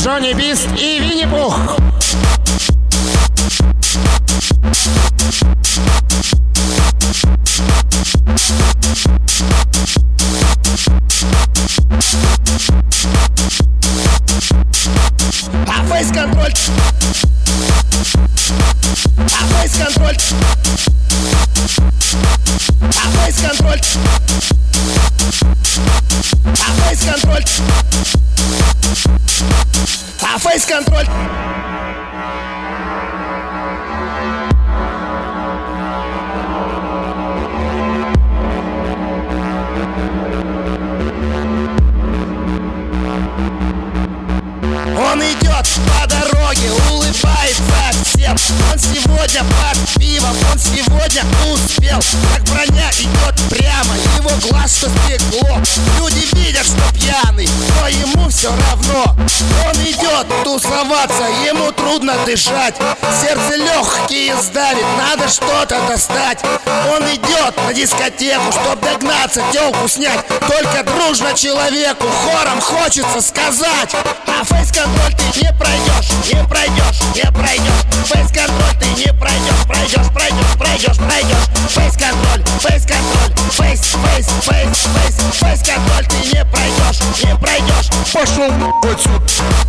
Джонни Бист и Винни-Пух. А фейс-контроль. А фейс-контроль. А фейс-контроль. А фейс-контроль. А фейс-контроль. Он идет по дороге, улыбается всем. Он сегодня под пивом, он сегодня успел. Как броня идет прямо, его глаз что стекло. Люди видят, что пьяный, но ему все равно. Он идет тусоваться, ему трудно дышать. Сердце легкие сдавит, надо что-то достать. Он идет на дискотеку, чтоб догнаться, телку снять. Только дружно человеку хором хочется сказать: а фейс-контроль ты не пройдешь, не пройдешь, не пройдешь. Фейс-контроль ты не пройдешь, пройдешь, пройдешь, пройдешь, пройдешь. Фейс-контроль, фейс-контроль, фейс, фейс, фейс, фейс. Фейс-контроль ты не пройдешь, не пройдешь. Пошел отсюда.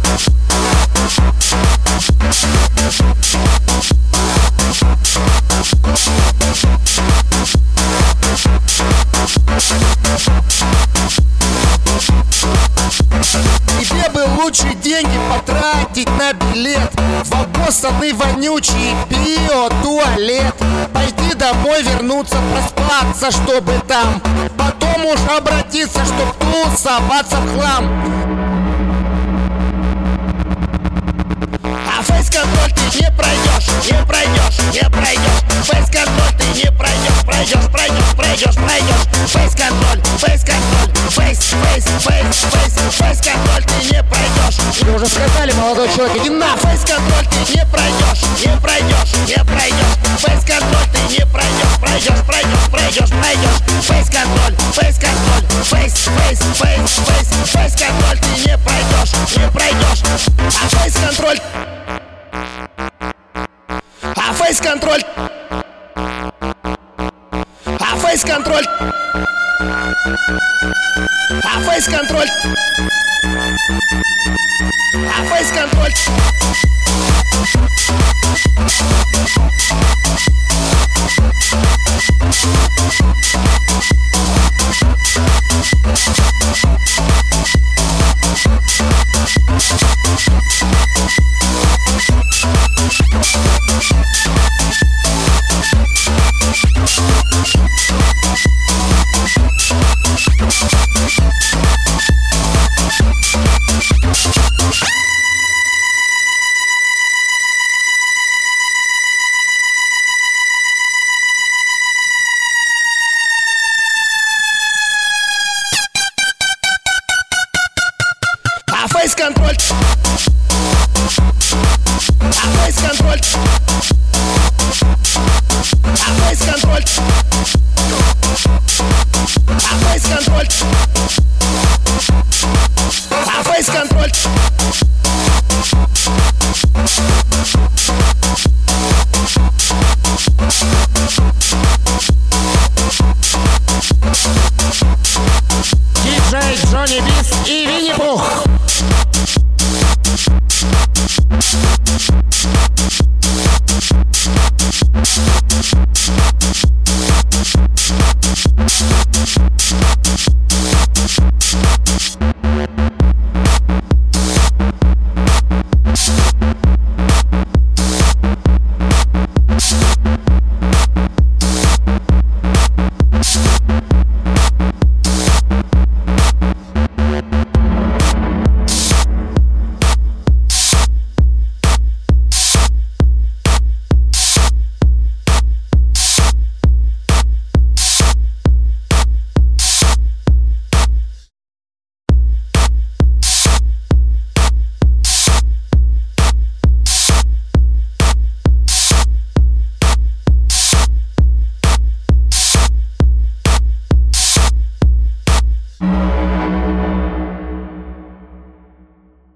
Тебе бы лучше деньги потратить на билет в обоссанный вонючий биотуалет. Пойти домой, вернуться, проспаться, чтобы там потом уж обратиться, чтоб тусоваться в хлам. А фейс-контроль ты не пройдешь, не пройдешь, не пройдешь. Фейс-контроль ты не пройдешь, пройдешь, пройдешь, пройдешь, пройдешь. Фейс-контроль, фейс-контроль, фейс, фейс, фейс, фейс. Фейс-контроль ты не пройдешь. Тебе уже сказали, молодой человек, иди на. Фейс-контроль ты не пройдешь, не пройдешь, не пройдешь. Фейс-контроль ты не пройдешь, пройдешь, пройдешь, пройдешь, пройдешь. Фейс-контроль, фейс-контроль, фейс, фейс, фейс, фейс. Фейс-контроль ты не пройдешь, не пройдешь. А фейс-контроль. А фейс-контроль. А фейс-контроль. А фейс-контроль. А фейс-контроль.